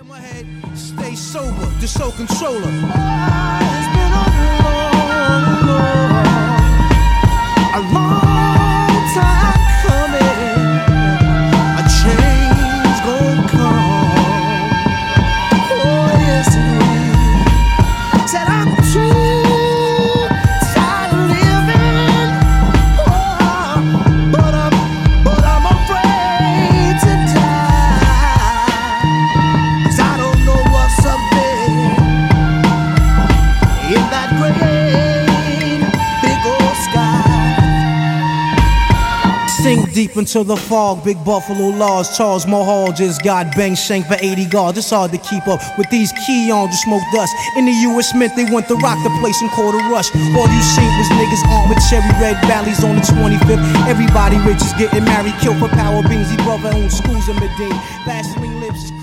my head, stay sober, the soul controller. It's been a long time coming. A change gonna come. Oh yes it will. Said I'm too tired of living. Oh, but I'm afraid to die. 'Cause I don't know what's up there in that great big old sky. Sink deep into the fog, big buffalo laws. Charles Mahal just got bang shanked for 80 guards. It's hard to keep up with these key-ons who smoke dust. In the U.S. Mint, they went to rock the place and called a rush. All you seen was niggas armed with cherry red valleys on the 25th. Everybody rich is getting married, killed for power beans. He brother owns schools in Medellin. Vaseline lips.